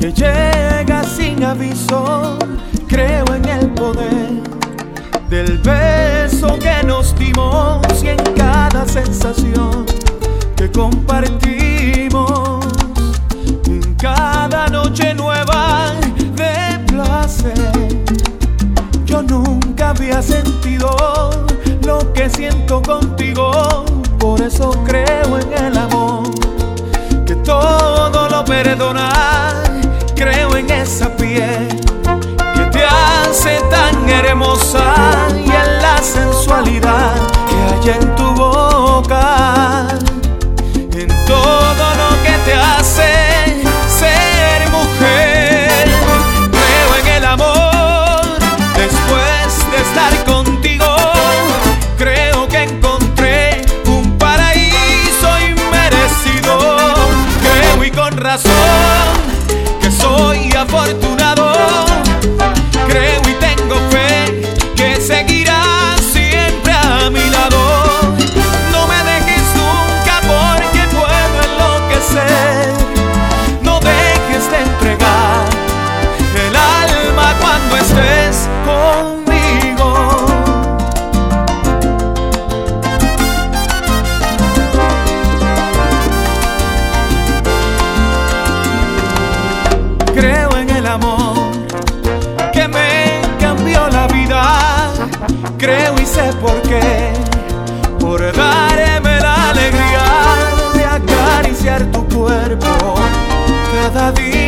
que llega sin aviso. Creo en el poder del beso que nos dimos y en cada sensación que compartimos, en cada noche nueva de placer. Yo nunca había sentido lo que siento contigo, por eso creo en el amor que todo lo perdona. Creo en esa piel que te hace tan hermosa y en la sensualidad que hay en tu boca, en todo lo que te hace ser mujer. Creo en el amor después de estar contigo. Creo que encontré un paraíso inmerecido. Creo y con razón que soy afortunado. Creo y tengo fe que seguirás siempre a mi lado. No me dejes nunca porque puedo enloquecer. No dejes de entregar el alma cuando estés conmigo. Creo en el amor que me cambió la vida. Creo y sé por qué, por darme la alegría de acariciar tu cuerpo cada día.